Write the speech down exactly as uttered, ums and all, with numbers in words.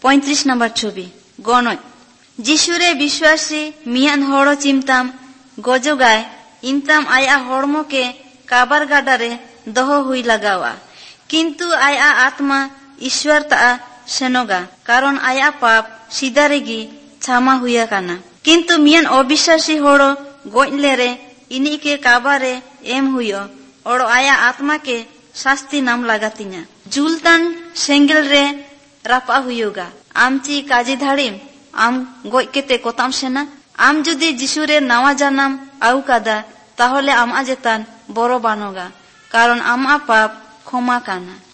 পঁয়ত্রিশ নম্বর ছবি গণয় যিশুরে বিশ্বাসী মিয়ান হড় চিমতাম গজগায় ইনতাম আয়া হড়মকে কাবার গাডারে দহ হুই লাগাওয়া কিন্তু আয়া আত্মা ঈশ্বর তা সেনগা কারণ আয়া পাপ সিদারেগি ছামা হুইয়া কানা কিন্তু মিয়ান অবিশ্বাসী হড় গজলেরে ইনিকে কাবারে এম হুইয় ওড় আয়া আত্মাকে শাস্তি নাম লাগাতিনা জুলতান সেঙ্গেল রে রাপা হুইয়োগা আমচি কাজী ধাড়িম আম গজ কেতে কোতাম সেনা আম যদি যিশুরে নাওয়া জানাম আউ কাদা তাহলে আমা জেতান বড় বানগা কারণ আমা পাপ ক্ষমা কানা।